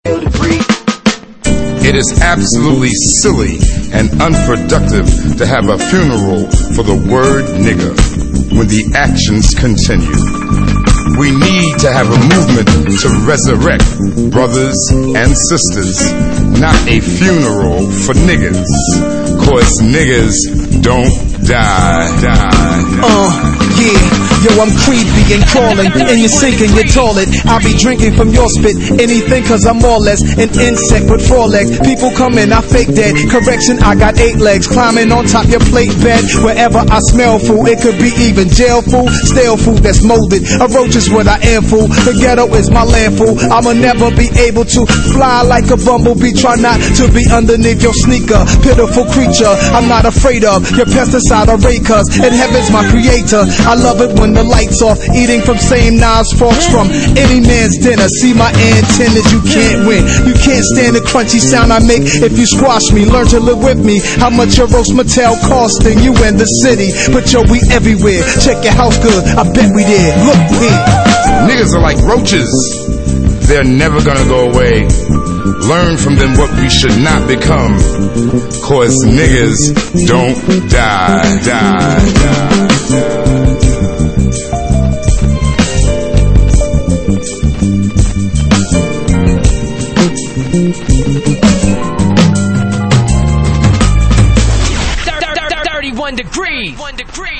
It is absolutely silly and unproductive to have a funeral for the word nigger when the actions continue. We need to have a movement to resurrect brothers and sisters, not a funeral for niggas, 'cause niggas don't die. Yeah, yo, I'm creepy and crawling, and you're sinking your toilet. I'll be drinking from your spit, anything, 'cause I'm more or less an insect with 4 legs. People come in, I fake dead. Correction, I got 8 legs, climbing on top your plate bed. Wherever I smell food, it could be even jail food, stale food that's molded. A roach is what I am, fool. The ghetto is my landful. I'ma never be able to fly like a bumblebee. Try not to be underneath your sneaker. Pitiful creature, I'm not afraid of your pesticide array, 'cause in heaven's my creator. I love it when the lights off, eating from same knives, forks from any man's dinner. See my antennas, you can't win. You can't stand the crunchy sound I make if you squash me. Learn to live with me. How much your roast Mattel costing you in the city? But yo, we everywhere. Check your house good, I bet we there. Look here. Niggas are like roaches. They're never gonna go away. Learn from them what we should not become, 'cause niggas don't die. Dirty 1 degree.